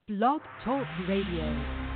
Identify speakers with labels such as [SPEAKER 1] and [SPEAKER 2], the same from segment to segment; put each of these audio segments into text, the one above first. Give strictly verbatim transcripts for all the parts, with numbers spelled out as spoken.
[SPEAKER 1] Blog Talk Radio.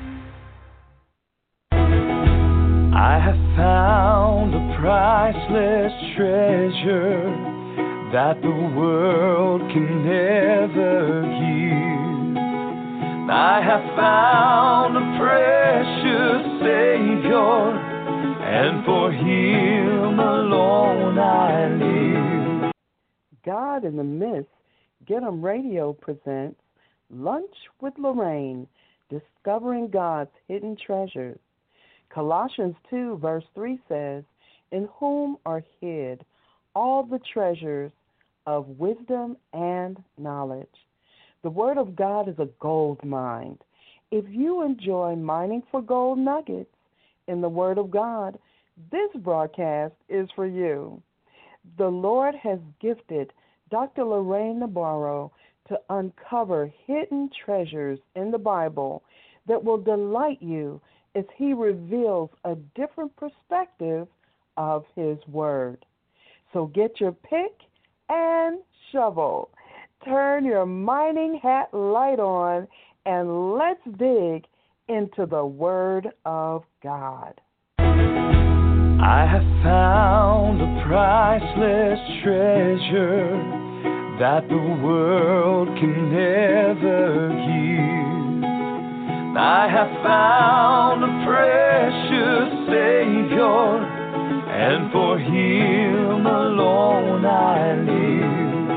[SPEAKER 2] I have found a priceless treasure that the world can never give. I have found a precious Savior, and for Him alone I live.
[SPEAKER 3] God in the Midst, Get 'em Radio presents Lunch with Lorraine, Discovering God's Hidden Treasures. Colossians two, verse three says, "In whom are hid all the treasures of wisdom and knowledge." The Word of God is a gold mine. If you enjoy mining for gold nuggets in the Word of God, this broadcast is for you. The Lord has gifted Doctor Lorraine Nabarro to uncover hidden treasures in the Bible that will delight you as he reveals a different perspective of his Word. So get your pick and shovel. Turn your mining hat light on, and let's dig into the Word of God.
[SPEAKER 2] I have found a priceless treasure that the world can never give. I have found a precious Savior, and for Him alone I live.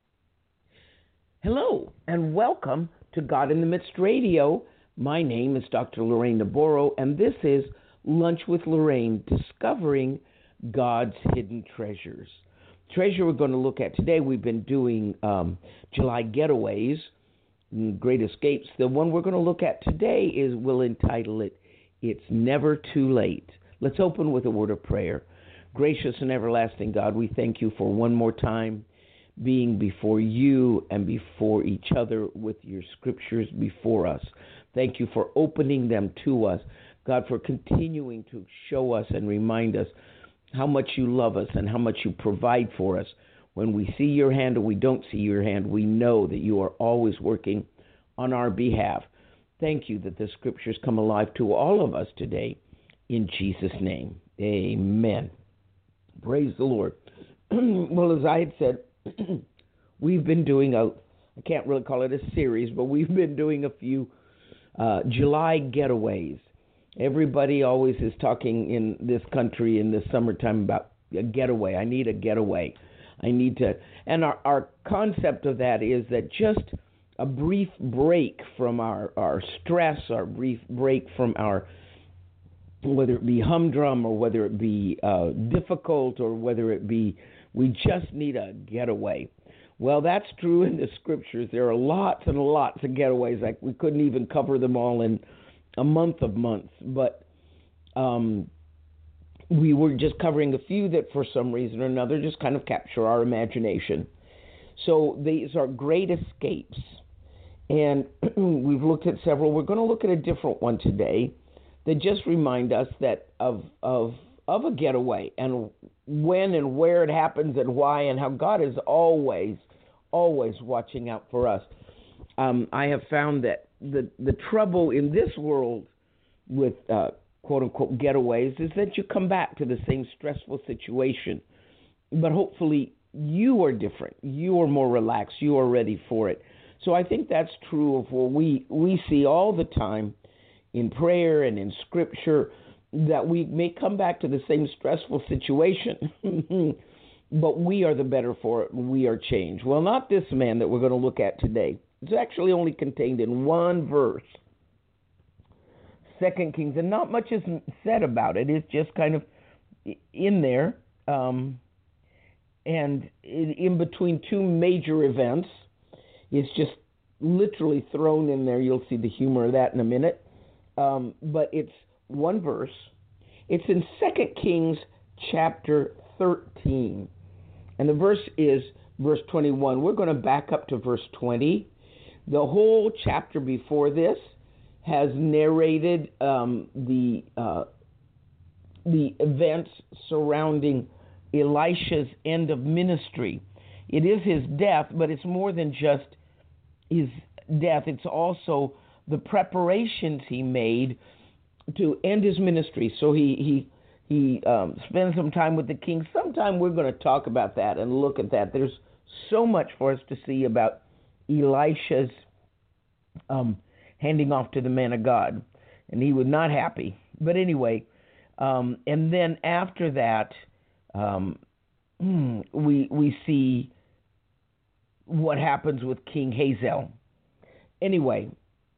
[SPEAKER 4] Hello, and welcome to God in the Midst Radio. My name is Doctor Lorraine Nabarro, and this is Lunch with Lorraine, Discovering God's Hidden Treasures. Treasure we're going to look at today, we've been doing um, July Getaways, Great Escapes. The one we're going to look at today is, we'll entitle it, It's Never Too Late. Let's open with a word of prayer. Gracious and everlasting God, we thank you for one more time being before you and before each other with your scriptures before us. Thank you for opening them to us. God, for continuing to show us and remind us how much you love us and how much you provide for us. When we see your hand or we don't see your hand, we know that you are always working on our behalf. Thank you that the scriptures come alive to all of us today. In Jesus' name, amen. Praise the Lord. Well, as I had said, we've been doing a, I can't really call it a series, but we've been doing a few uh, July getaways. Everybody always is talking in this country in the summertime about a getaway. I need a getaway. I need to, and our, our concept of that is that just a brief break from our, our stress, our brief break from our, whether it be humdrum or whether it be uh, difficult or whether it be, we just need a getaway. Well, that's true in the scriptures. There are lots and lots of getaways. Like we couldn't even cover them all in a month of months, but um, we were just covering a few that for some reason or another just kind of capture our imagination. So these are great escapes, and we've looked at several. We're going to look at a different one today that just remind us that of of of a getaway and when and where it happens and why, and how God is always, always watching out for us. Um, I have found that the the trouble in this world with uh, quote-unquote getaways is that you come back to the same stressful situation. But hopefully you are different. You are more relaxed. You are ready for it. So I think that's true of what we, we see all the time in prayer and in Scripture, that we may come back to the same stressful situation, but we are the better for it. We are changed. Well, not this man that we're going to look at today. It's actually only contained in one verse, Second Kings, and not much is said about it. It's just kind of in there, um, and in between two major events. It's just literally thrown in there. You'll see the humor of that in a minute. Um, but it's one verse. It's in Second Kings chapter thirteen, and the verse is verse twenty-one. We're going to back up to verse twenty. The whole chapter before this has narrated um, the uh, the events surrounding Elisha's end of ministry. It is his death, but it's more than just his death, it's also the preparations he made to end his ministry. So he he he um, spends some time with the king. Sometime we're going to talk about that and look at that. There's so much for us to see about Elisha's um, handing off to the man of God, and he was not happy. But anyway, um, and then after that, um, we we see what happens with King Hazael. Anyway,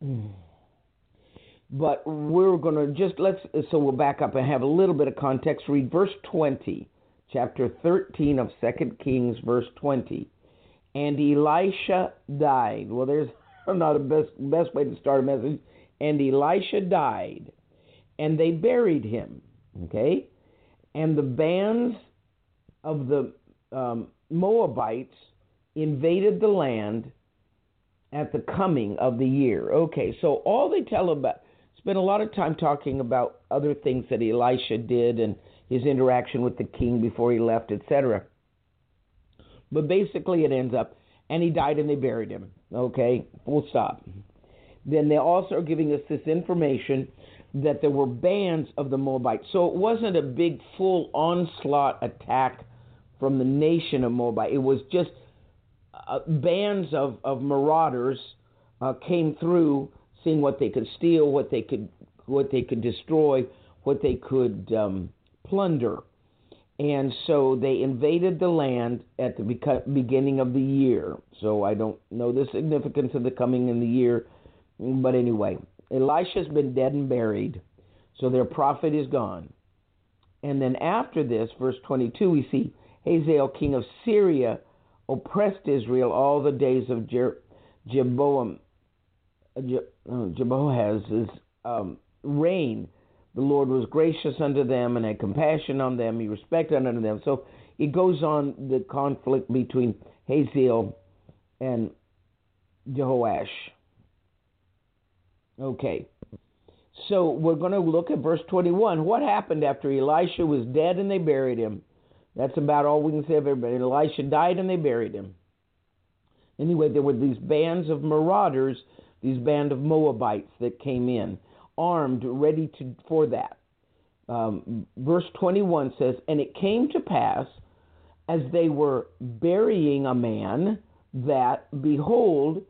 [SPEAKER 4] but we're going to just, let's, so we'll back up and have a little bit of context. Read verse twenty, chapter thirteen of Second Kings, verse twenty. And Elisha died. Well, there's not a best, best way to start a message. And Elisha died, and they buried him, okay? And the bands of the um, Moabites invaded the land at the coming of the year. Okay, so all they tell about, spend a lot of time talking about other things that Elisha did and his interaction with the king before he left, et cetera. But basically it ends up, and he died and they buried him. Okay, full stop. Then they also are giving us this information that there were bands of the Moabites. So it wasn't a big full onslaught attack from the nation of Moabite. It was just uh, bands of, of marauders uh, came through, seeing what they could steal, what they could what they could destroy, what they could um, plunder. And so they invaded the land at the beginning of the year. So I don't know the significance of the coming in the year. But anyway, Elisha's been dead and buried. So their prophet is gone. And then after this, verse twenty-two, we see Hazael, king of Syria, oppressed Israel all the days of Jer- Jeroboam, Je- oh, Jehoahaz's um, reign. The Lord was gracious unto them and had compassion on them. He respected unto them. So it goes on, the conflict between Hazael and Jehoash. Okay. So we're going to look at verse twenty-one. What happened after Elisha was dead and they buried him? That's about all we can say of everybody. Elisha died and they buried him. Anyway, there were these bands of marauders, these band of Moabites that came in, armed, ready to for that. Um, verse twenty-one says, and it came to pass, as they were burying a man, that, behold,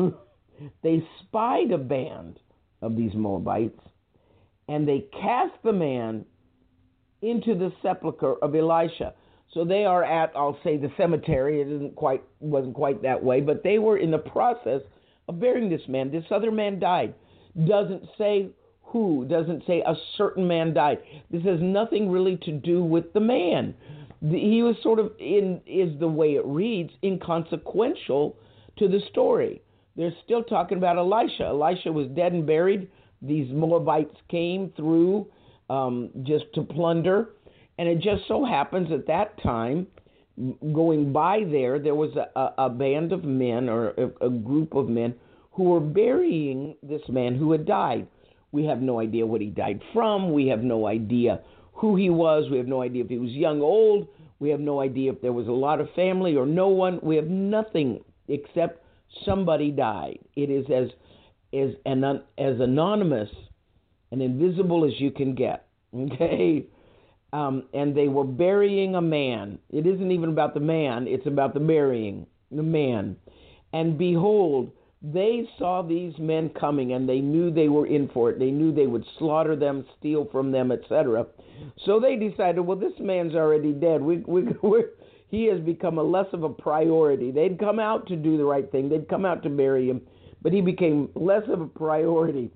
[SPEAKER 4] they spied a band of these Moabites, and they cast the man into the sepulcher of Elisha. So they are at, I'll say, the cemetery. It isn't quite, wasn't quite that way, but they were in the process of burying this man. This other man died. Doesn't say who, doesn't say a certain man died. This has nothing really to do with the man. He was sort of, in is the way it reads, inconsequential to the story. They're still talking about Elisha. Elisha was dead and buried. These Moabites came through um, just to plunder. And it just so happens at that time, going by there, there was a, a band of men, or a, a group of men, who were burying this man who had died. We have no idea what he died from. We have no idea who he was. We have no idea if he was young, old. We have no idea if there was a lot of family or no one. We have nothing except somebody died. It is as as an, as anonymous and invisible as you can get. Okay? Um, and they were burying a man. It isn't even about the man. It's about the burying the man. And behold, they saw these men coming, and they knew they were in for it. They knew they would slaughter them, steal from them, et cetera. So they decided, well, this man's already dead. We, we, we're, he has become a less of a priority. They'd come out to do the right thing. They'd come out to bury him, but he became less of a priority.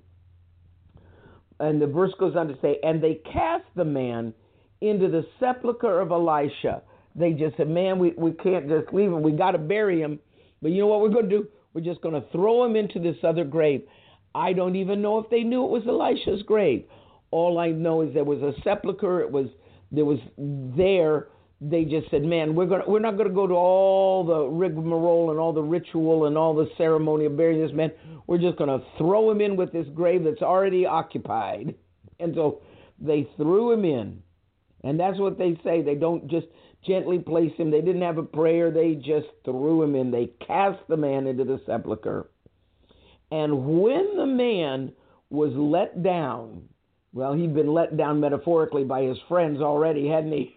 [SPEAKER 4] And the verse goes on to say, and they cast the man into the sepulcher of Elisha. They just said, man, we, we can't just leave him. We got to bury him. But you know what we're going to do? We're just going to throw him into this other grave. I don't even know if they knew it was Elisha's grave. All I know is there was a sepulcher. It was there was there. They just said, man, we're going we're not going to go to all the rigmarole and all the ritual and all the ceremony of burying this man. We're just going to throw him in with this grave that's already occupied. And so they threw him in. And that's what they say. They don't just gently place him. They didn't have a prayer. They just threw him in. They cast the man into the sepulcher. And when the man was let down, well, he'd been let down metaphorically by his friends already, hadn't he?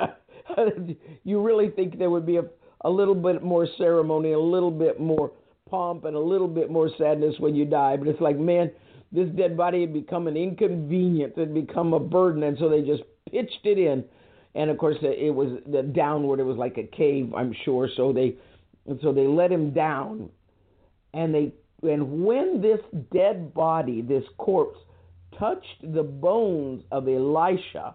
[SPEAKER 4] You really think there would be a, a little bit more ceremony, a little bit more pomp, and a little bit more sadness when you die. But it's like, man, this dead body had become an inconvenience. It had become a burden, and so they just pitched it in. And, of course, it was the downward. It was like a cave, I'm sure. So they and so they let him down. And they and when this dead body, this corpse, touched the bones of Elisha,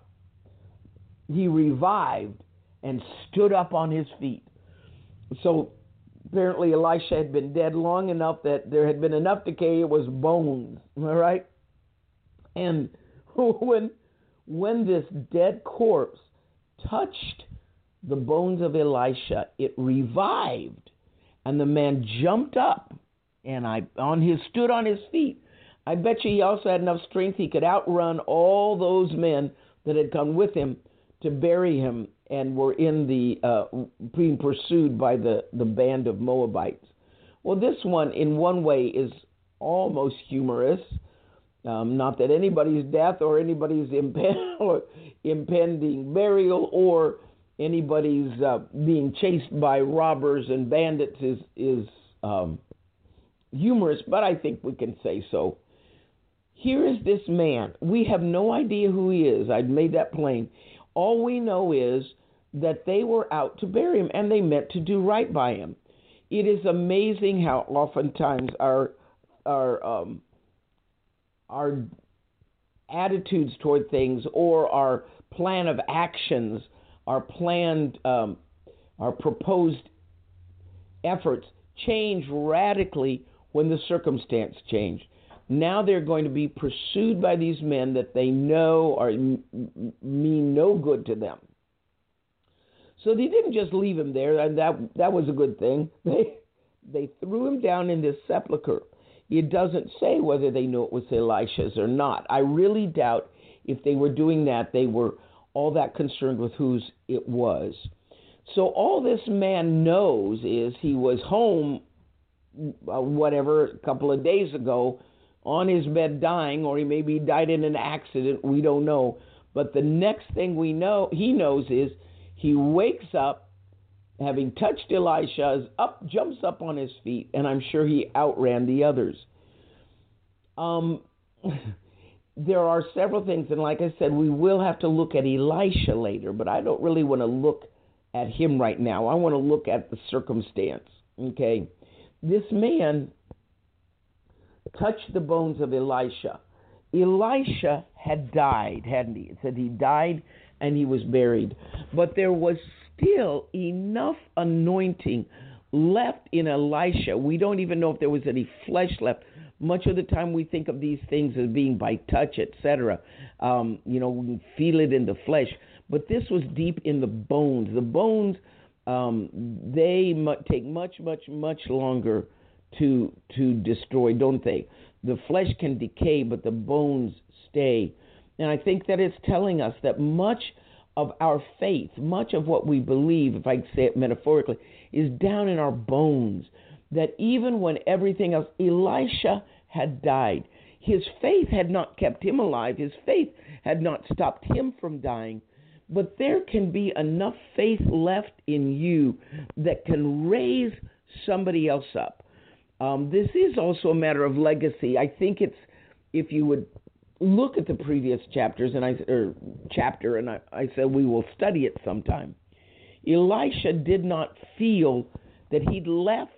[SPEAKER 4] he revived and stood up on his feet. So apparently Elisha had been dead long enough that there had been enough decay. It was bones, all right? And when when this dead corpse touched the bones of Elisha, it revived, and the man jumped up and I on his stood on his feet. I bet you he also had enough strength he could outrun all those men that had come with him to bury him and were in the uh, being pursued by the, the band of Moabites. Well, this one, in one way, is almost humorous. Um, not that anybody's death or anybody's impen- or impending burial or anybody's uh, being chased by robbers and bandits is, is um, humorous, but I think we can say so. Here is this man. We have no idea who he is. I've made that plain. All we know is that they were out to bury him, and they meant to do right by him. It is amazing how oftentimes our our um, our attitudes toward things or our plan of actions, our planned, um, our proposed efforts change radically when the circumstance change. Now they're going to be pursued by these men that they know are mean no good to them. So they didn't just leave him there, and that that was a good thing. They they threw him down in this sepulcher. It doesn't say whether they knew it was Elisha's or not. I really doubt if they were doing that, they were all that concerned with whose it was. So all this man knows is he was home, uh, whatever, a couple of days ago, on his bed dying, or he maybe died in an accident. We don't know. But the next thing we know, he knows is he wakes up, having touched Elisha, is up, jumps up on his feet, and I'm sure he outran the others. Um, there are several things, and like I said, we will have to look at Elisha later, but I don't really want to look at him right now. I want to look at the circumstance, okay? This man touched the bones of Elisha. Elisha had died, hadn't he? It said he died and he was buried. But there was still enough anointing left in Elisha. We don't even know if there was any flesh left. Much of the time we think of these things as being by touch, et cetera. Um, you know, we can feel it in the flesh. But this was deep in the bones. The bones, um, they mu- take much, much, much longer to to destroy, don't they? The flesh can decay, but the bones stay. And I think that it's telling us that much of our faith, much of what we believe, if I can say it metaphorically, is down in our bones. That even when everything else, Elisha had died. His faith had not kept him alive. His faith had not stopped him from dying. But there can be enough faith left in you that can raise somebody else up. Um, this is also a matter of legacy. I think it's, if you would look at the previous chapters, and I or chapter, and I, I said we will study it sometime. Elisha did not feel that he'd left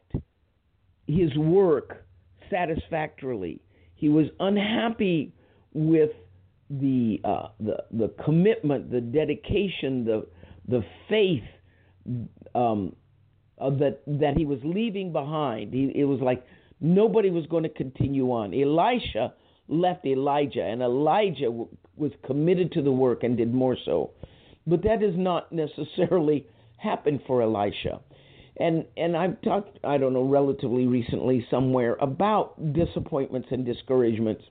[SPEAKER 4] his work satisfactorily. He was unhappy with the uh, the the commitment, the dedication, the the faith um, uh, that that he was leaving behind. He, it was like nobody was going to continue on. Elisha left Elijah, and Elijah w- was committed to the work and did more so. But that does not necessarily happen for Elisha. And and I've talked, I don't know, relatively recently somewhere about disappointments and discouragements.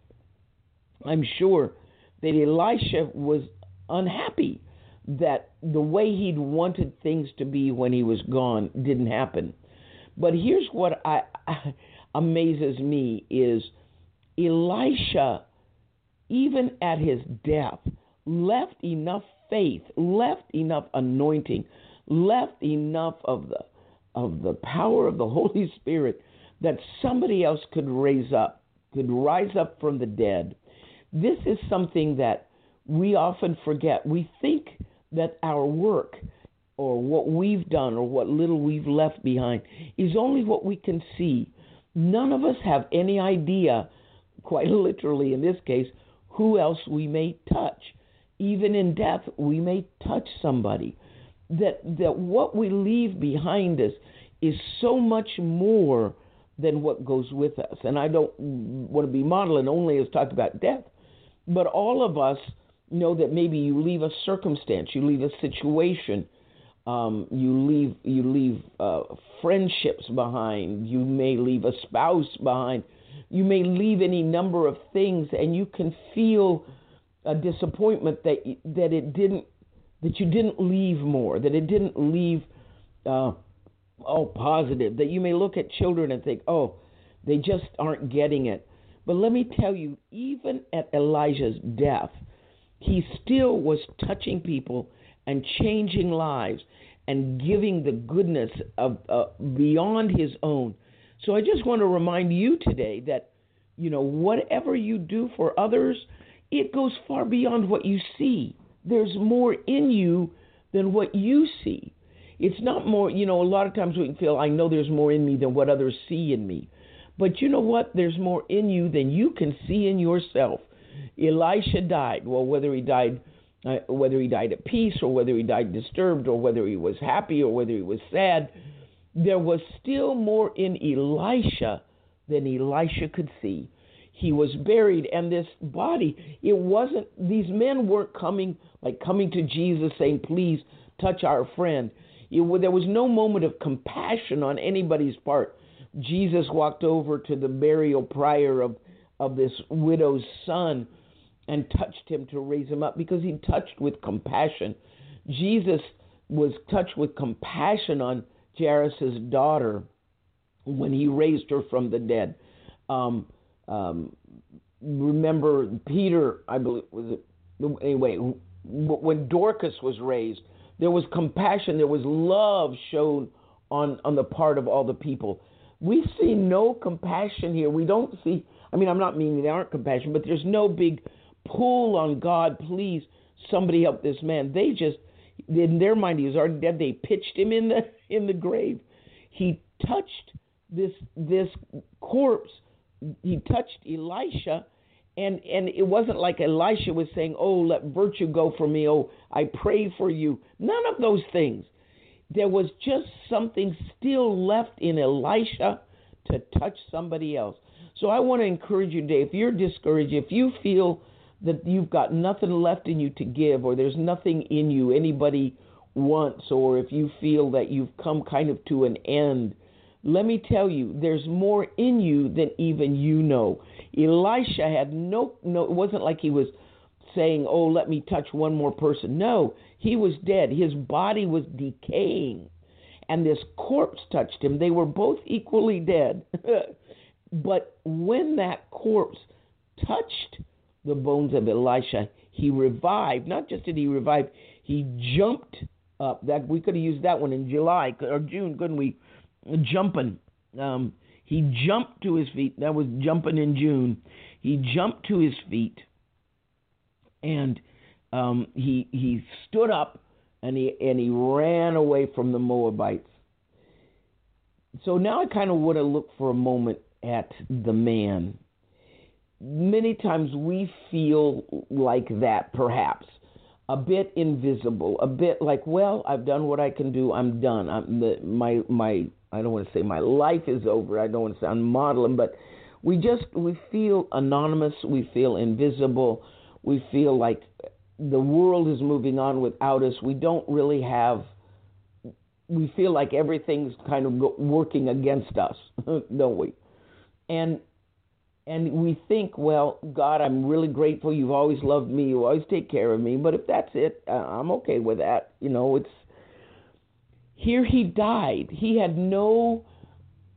[SPEAKER 4] I'm sure that Elisha was unhappy that the way he'd wanted things to be when he was gone didn't happen. But here's what I I, amazes me is Elisha, even at his death, left enough faith, left enough anointing, left enough of the of the power of the Holy Spirit that somebody else could raise up, could rise up from the dead. This is something that we often forget. We think that our work or what we've done or what little we've left behind is only what we can see. None of us have any idea, quite literally in this case, who else we may touch. Even in death, we may touch somebody. That that what we leave behind us is so much more than what goes with us. And I don't want to be modeling only as talk about death, but all of us know that maybe you leave a circumstance, you leave a situation, um, you leave you leave uh, friendships behind, you may leave a spouse behind, you may leave any number of things, and you can feel a disappointment that that it didn't. that you didn't leave more, that it didn't leave, uh, oh, positive, that you may look at children and think, oh, they just aren't getting it. But let me tell you, even at Elijah's death, he still was touching people and changing lives and giving the goodness of uh, beyond his own. So I just want to remind you today that, you know, whatever you do for others, it goes far beyond what you see. There's more in you than what you see. It's not more, you know, a lot of times we can feel, I know there's more in me than what others see in me. But you know what? There's more in you than you can see in yourself. Elisha died. Well, whether he died, uh, whether he died at peace or whether he died disturbed or whether he was happy or whether he was sad, there was still more in Elisha than Elisha could see. He was buried, and this body, it wasn't, these men weren't coming, like coming to Jesus saying, please touch our friend. It, there was no moment of compassion on anybody's part. Jesus walked over to the burial pyre of, of this widow's son and touched him to raise him up because he touched with compassion. Jesus was touched with compassion on Jairus' daughter when he raised her from the dead. Um, Um, remember Peter, I believe, was it, anyway, when Dorcas was raised, there was compassion, there was love shown on, on the part of all the people. We see no compassion here. We don't see, I mean, I'm not meaning there aren't compassion, but there's no big pull on God, please, somebody help this man. They just, in their mind, he was already dead. They pitched him in the in the grave. He touched this this corpse. He touched Elisha, and, and it wasn't like Elisha was saying, oh, let virtue go from me. Oh, I pray for you. None of those things. There was just something still left in Elisha to touch somebody else. So I want to encourage you today, if you're discouraged, if you feel that you've got nothing left in you to give, or there's nothing in you anybody wants, or if you feel that you've come kind of to an end, let me tell you, there's more in you than even you know. Elisha had no, no, it wasn't like he was saying, oh, let me touch one more person. No, he was dead. His body was decaying, and this corpse touched him. They were both equally dead. But when that corpse touched the bones of Elisha, he revived. Not just did he revive, he jumped up. That we could have used that one in July or June, couldn't we? Jumping. Um, he jumped to his feet. That was jumping in June. He jumped to his feet, and um, he he stood up, and he and he ran away from the Moabites. So now I kind of want to look for a moment at the man. Many times we feel like that, perhaps. A bit invisible, a bit like, well, I've done what I can do. I'm done. I'm the, my my. I don't want to say my life is over. I don't want to sound modeling, but we just we feel anonymous. We feel invisible. We feel like the world is moving on without us. We don't really have. We feel like everything's kind of working against us, don't we? And And we think, well, God, I'm really grateful. You've always loved me. You always take care of me. But if that's it, uh, I'm okay with that. You know, it's here he died. He had no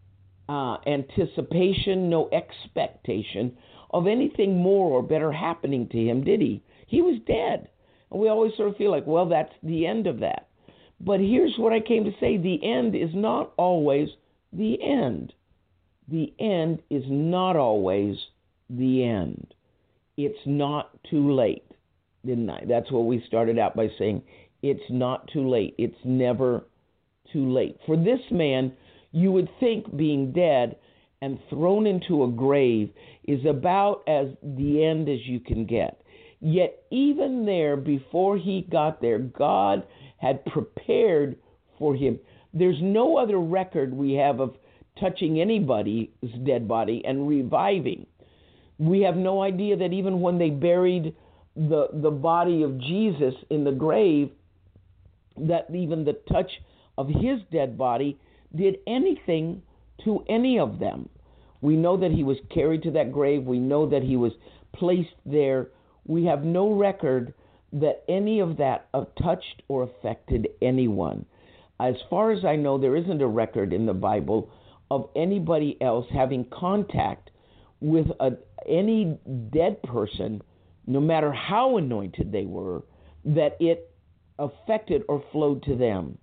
[SPEAKER 4] uh, anticipation, no expectation of anything more or better happening to him, did he? He was dead. And we always sort of feel like, well, that's the end of that. But here's what I came to say. The end is not always the end. The end is not always the end. It's not too late, didn't I? That's what we started out by saying. It's not too late. It's never too late. For this man, you would think being dead and thrown into a grave is about as the end as you can get. Yet even there, before he got there, God had prepared for him. There's no other record we have of touching anybody's dead body and reviving. We have no idea that even when they buried the the body of Jesus in the grave, that even the touch of his dead body did anything to any of them. We know that he was carried to that grave. We know that he was placed there. We have no record that any of that touched or affected anyone. As far as I know, there isn't a record in the Bible of anybody else having contact with a, any dead person, no matter how anointed they were, that it affected or flowed to them.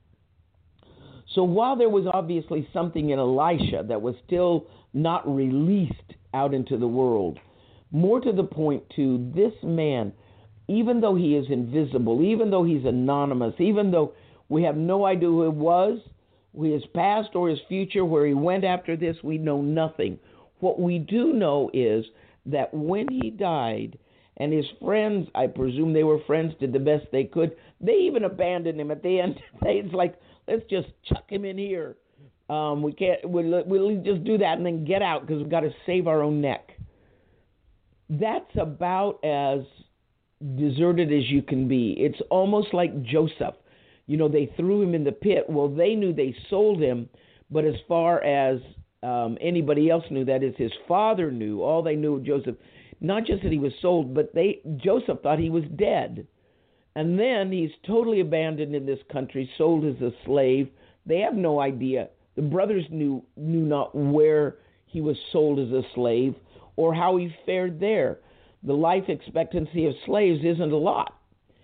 [SPEAKER 4] So while there was obviously something in Elisha that was still not released out into the world, more to the point to this man, even though he is invisible, even though he's anonymous, even though we have no idea who it was, his past or his future, where he went after this, we know nothing. What we do know is that when he died, and his friends, I presume they were friends, did the best they could. They even abandoned him at the end. It's like, let's just chuck him in here. Um, we can't. We'll, we'll just do that and then get out because we've got to save our own neck. That's about as deserted as you can be. It's almost like Joseph. You know, they threw him in the pit. Well, they knew they sold him, but as far as um, anybody else knew, that is, his father knew. All they knew of Joseph, not just that he was sold, but they Joseph thought he was dead. And then he's totally abandoned in this country, sold as a slave. They have no idea. The brothers knew knew not where he was sold as a slave or how he fared there. The life expectancy of slaves isn't a lot.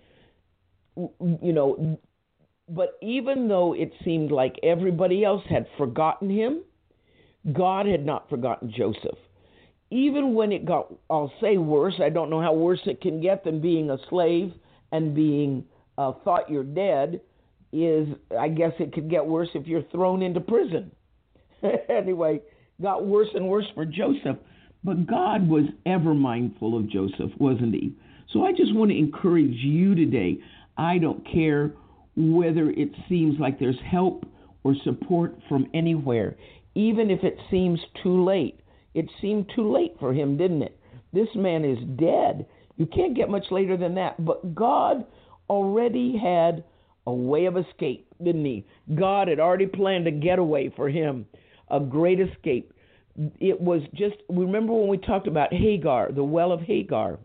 [SPEAKER 4] You know, but even though it seemed like everybody else had forgotten him, God had not forgotten Joseph. Even when it got, I'll say worse, I don't know how worse it can get than being a slave and being uh, thought you're dead, is I guess it could get worse if you're thrown into prison. Anyway, got worse and worse for Joseph. But God was ever mindful of Joseph, wasn't he? So I just want to encourage you today. I don't care whether it seems like there's help or support from anywhere, even if it seems too late. It seemed too late for him, didn't it? This man is dead. You can't get much later than that. But God already had a way of escape, didn't he? God had already planned a getaway for him, a great escape. It was just, remember when we talked about Hagar, the well of Hagar?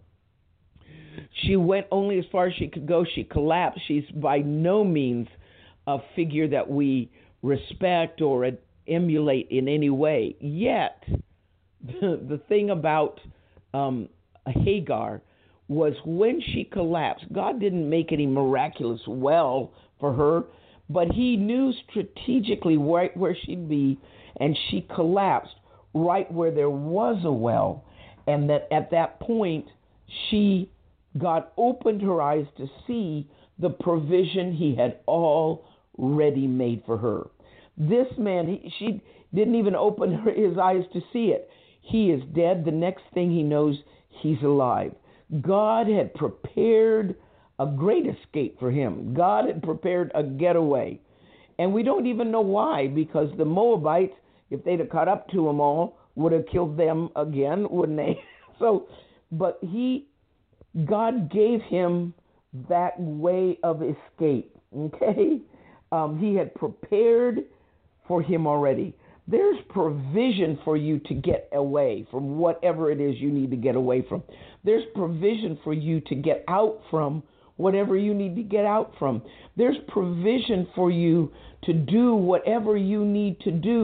[SPEAKER 4] She went only as far as she could go. She collapsed. She's by no means a figure that we respect or emulate in any way. Yet, the, the thing about um, Hagar was when she collapsed, God didn't make any miraculous well for her, but he knew strategically right where she'd be, and she collapsed right where there was a well, and that at that point, she, God opened her eyes to see the provision he had already made for her. This man, he, she didn't even open her, his eyes to see it. He is dead. The next thing he knows, he's alive. God had prepared a great escape for him. God had prepared a getaway. And we don't even know why, because the Moabites, if they'd have caught up to them all, would have killed them again, wouldn't they? So, but he, God gave him that way of escape, okay? Um, he had prepared for him already. There's provision for you to get away from whatever it is you need to get away from. There's provision for you to get out from whatever you need to get out from. There's provision for you to do whatever you need to do.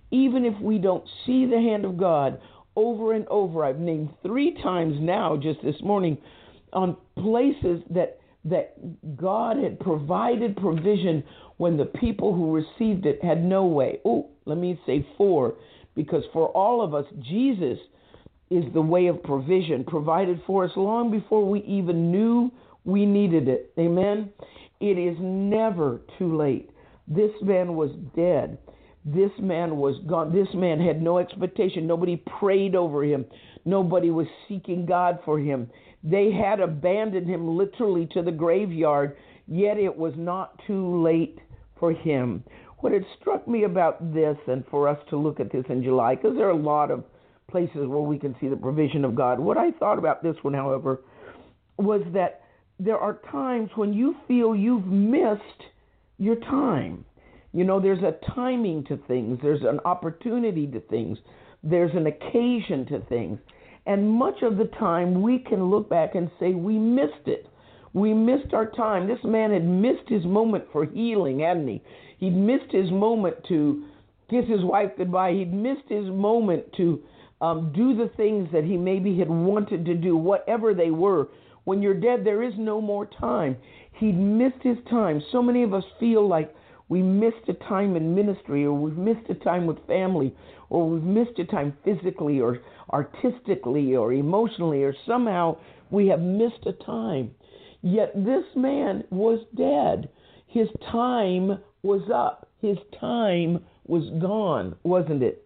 [SPEAKER 4] even if we don't see the hand of God over and over. I've named three times now, just this morning, on places that that God had provided provision when the people who received it had no way. Oh, let me say four, because for all of us, Jesus is the way of provision, provided for us long before we even knew we needed it. Amen? It is never too late. This man was dead. This man was gone. This man had no expectation. Nobody prayed over him. Nobody was seeking God for him. They had abandoned him literally to the graveyard, yet it was not too late for him. What had struck me about this, and for us to look at this in July, because there are a lot of places where we can see the provision of God. What I thought about this one, however, was that there are times when you feel you've missed your time. You know, there's a timing to things. There's an opportunity to things. There's an occasion to things. And much of the time we can look back and say we missed it. We missed our time. This man had missed his moment for healing, hadn't he? He'd missed his moment to kiss his wife goodbye. He'd missed his moment to um, do the things that he maybe had wanted to do, whatever they were. When you're dead, there is no more time. He'd missed his time. So many of us feel like we missed a time in ministry, or we've missed a time with family, or we've missed a time physically or artistically or emotionally, or somehow we have missed a time. Yet this man was dead. His time was up. His time was gone, wasn't it?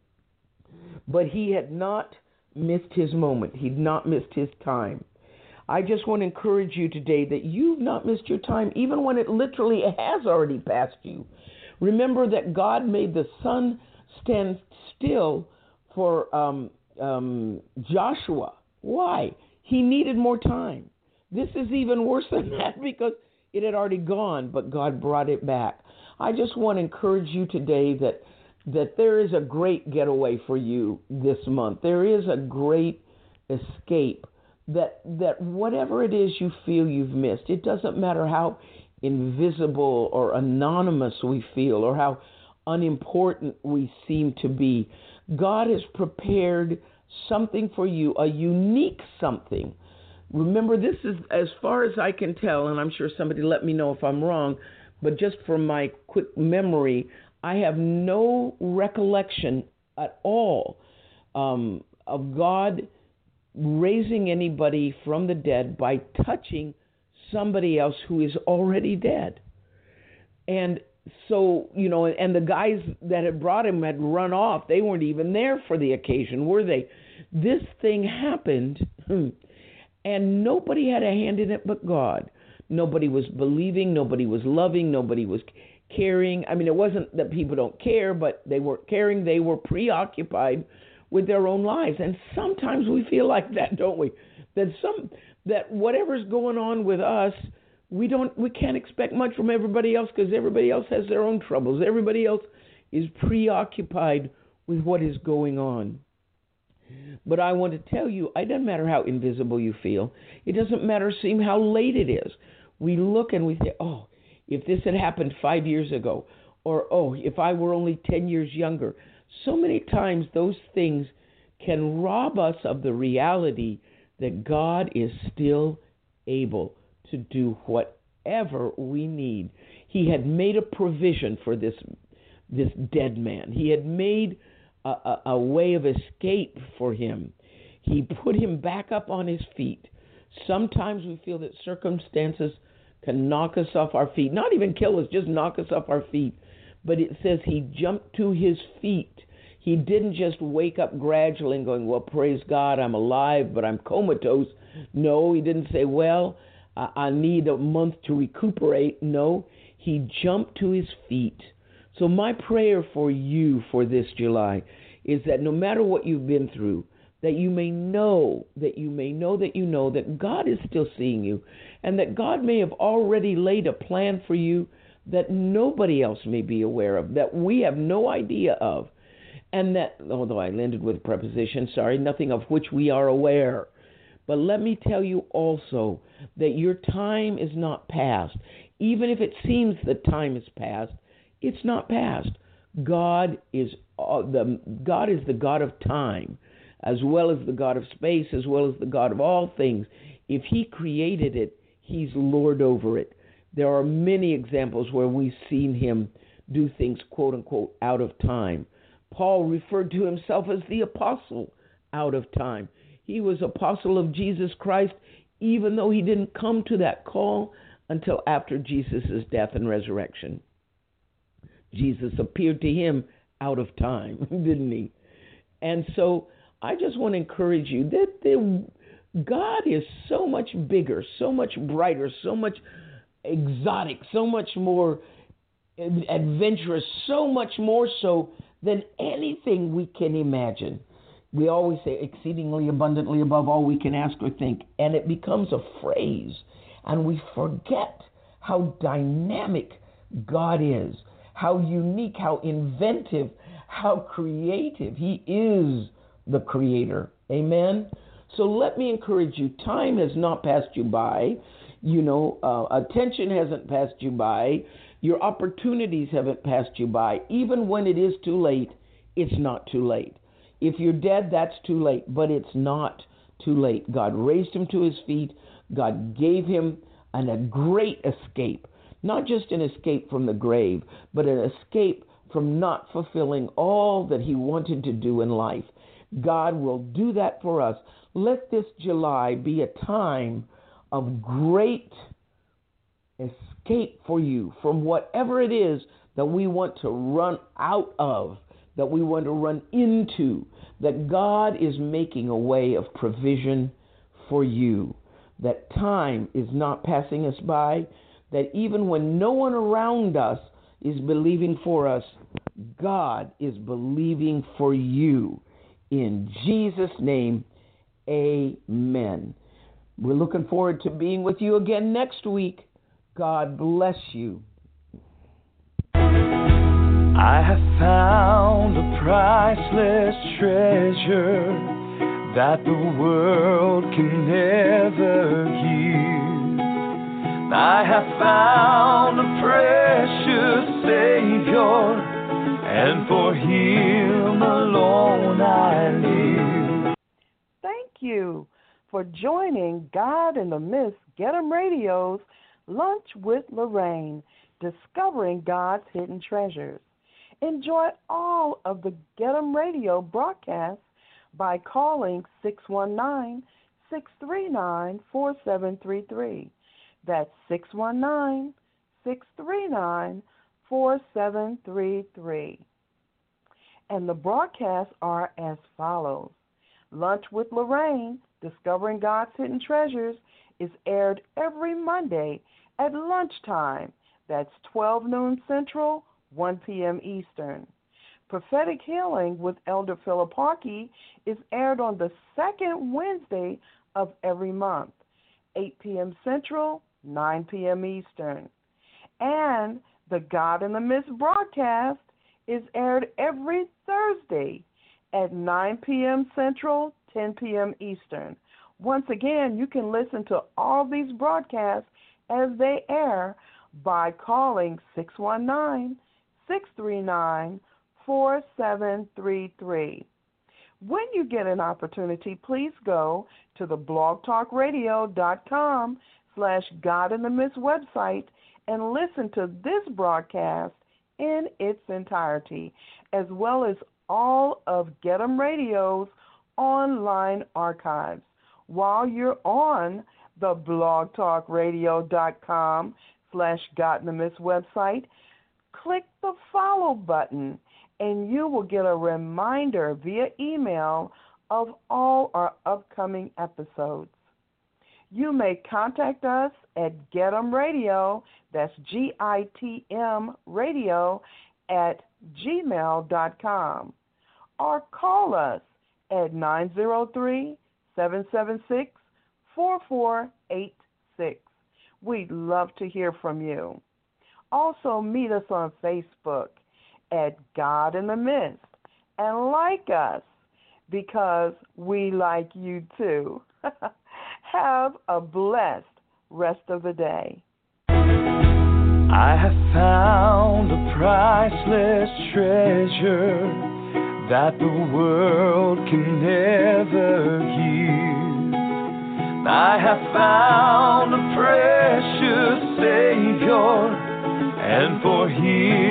[SPEAKER 4] But he had not missed his moment. He'd not missed his time. I just want to encourage you today that you've not missed your time, even when it literally has already passed you. Remember that God made the sun stand still for um, um, Joshua. Why? He needed more time. This is even worse than that because it had already gone, but God brought it back. I just want to encourage you today that that there is a great getaway for you this month. There is a great escape. That that whatever it is you feel you've missed, it doesn't matter how invisible or anonymous we feel or how unimportant we seem to be. God has prepared something for you, a unique something. Remember, this is, as far as I can tell, and I'm sure somebody let me know if I'm wrong, but just from my quick memory, I have no recollection at all um, of God raising anybody from the dead by touching somebody else who is already dead. And so, you know, and the guys that had brought him had run off. They weren't even there for the occasion, were they? This thing happened, and nobody had a hand in it but God. Nobody was believing, nobody was loving, nobody was caring. I mean, it wasn't that people don't care, but they weren't caring. They were preoccupied with their own lives. And sometimes we feel like that, don't we? That some that whatever's going on with us, we don't we can't expect much from everybody else because everybody else has their own troubles. Everybody else is preoccupied with what is going on. But I want to tell you, it doesn't matter how invisible you feel. It doesn't matter seem how late it is. We look and we say, oh, if this had happened five years ago, or oh, if I were only ten years younger. So many times those things can rob us of the reality that God is still able to do whatever we need. He had made a provision for this this dead man. He had made a, a, a way of escape for him. He put him back up on his feet. Sometimes we feel that circumstances can knock us off our feet, not even kill us, just knock us off our feet. But it says he jumped to his feet. He didn't just wake up gradually and going, well, praise God, I'm alive, but I'm comatose. No, he didn't say, well, I need a month to recuperate. No, he jumped to his feet. So my prayer for you for this July is that no matter what you've been through, that you may know, that you may know that you know that God is still seeing you, and that God may have already laid a plan for you that nobody else may be aware of, that we have no idea of, and that, although I landed with a preposition, sorry, nothing of which we are aware. But let me tell you also that your time is not past. Even if it seems that time is past, it's not past. God is uh, the God is the God of time, as well as the God of space, as well as the God of all things. If he created it, he's Lord over it. There are many examples where we've seen him do things, quote unquote, out of time. Paul referred to himself as the apostle out of time. He was apostle of Jesus Christ, even though he didn't come to that call until after Jesus' death and resurrection. Jesus appeared to him out of time, didn't he? And so I just want to encourage you that the, God is so much bigger, so much brighter, so much exotic, so much more adventurous, so much more so than anything we can imagine. We always say exceedingly abundantly above all we can ask or think, and it becomes a phrase, and we forget how dynamic God is, how unique, how inventive, how creative. He is the creator. Amen? So let me encourage you, time has not passed you by. You know, uh, attention hasn't passed you by. Your opportunities haven't passed you by. Even when it is too late, it's not too late. If you're dead, that's too late, but it's not too late. God raised him to his feet. God gave him an, a great escape, not just an escape from the grave, but an escape from not fulfilling all that he wanted to do in life. God will do that for us. Let this July be a time of great escape for you from whatever it is that we want to run out of, that we want to run into, that God is making a way of provision for you, that time is not passing us by, that even when no one around us is believing for us, God is believing for you. In Jesus' name, amen. We're looking forward to being with you again next week. God bless you.
[SPEAKER 2] I have found a priceless treasure that the world can never give. I have found a precious Savior, and for him alone I live.
[SPEAKER 3] Thank you for joining God in the Mist Get 'em Radio's Lunch with Lorraine, discovering God's hidden treasures. Enjoy all of the Get 'em Radio broadcasts by calling six one nine, six three nine, four seven three three. That's six one nine, six three nine, four seven three three. And the broadcasts are as follows. Lunch with Lorraine, Discovering God's Hidden Treasures, is aired every Monday at lunchtime. That's twelve noon Central, one p.m. Eastern. Prophetic Healing with Elder Philip Harkey is aired on the second Wednesday of every month, eight p.m. Central, nine p.m. Eastern. And the God in the Mist broadcast is aired every Thursday at nine p.m. Central, ten p.m. Eastern. Once again, you can listen to all these broadcasts as they air by calling six one nine, six three nine, four seven three three. When you get an opportunity, please go to the blogtalkradio.com slash God in the Mist website and listen to this broadcast in its entirety, as well as all of Get 'em Radio's online archives. While you're on the blogtalkradio.com slash God in the Mist website, click the follow button and you will get a reminder via email of all our upcoming episodes. You may contact us at Get 'em Radio, that's G I T M radio, at gmail dot com, or call us at nine zero three, seven seven six, four four eight six. We'd love to hear from you. Also, meet us on Facebook at God in the Mist and like us because we like you too. Have a blessed rest of the day.
[SPEAKER 2] I have found a priceless treasure that the world can never give. I have found a precious Savior, and for Him